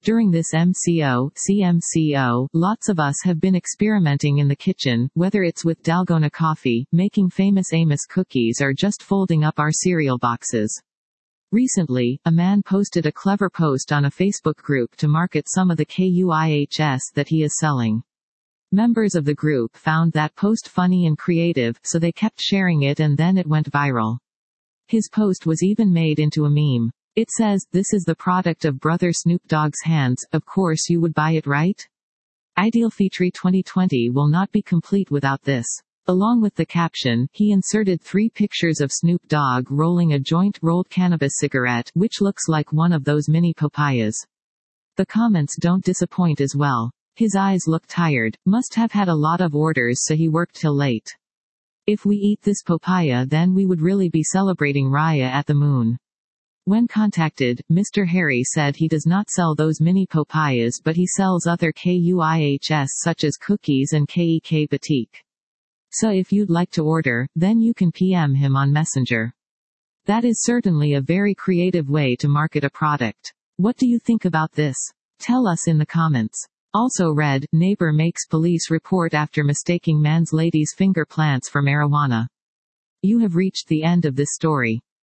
During this CMCO, lots of us have been experimenting in the kitchen, whether it's with Dalgona coffee, making famous Amos cookies or just folding up our cereal boxes. Recently, a man posted a clever post on a Facebook group to market some of the KUIHS that he is selling. Members of the group found that post funny and creative, so they kept sharing it and then it went viral. His post was even made into a meme. It says, "This is the product of Brother Snoop Dogg's hands, of course you would buy it, right? Ideal Feature 2020 will not be complete without this." Along with the caption, he inserted 3 pictures of Snoop Dogg rolling a joint rolled cannabis cigarette, which looks like one of those mini papayas. The comments don't disappoint as well. His eyes look tired, must have had a lot of orders so he worked till late. If we eat this papaya then we would really be celebrating Raya at the moon. When contacted, Mr. Harry said he does not sell those mini papayas but he sells other KUIHS such as cookies and KEK Batik. So if you'd like to order, then you can PM him on Messenger. That is certainly a very creative way to market a product. What do you think about this? Tell us in the comments. Also read, neighbor makes police report after mistaking man's lady's finger plants for marijuana. You have reached the end of this story.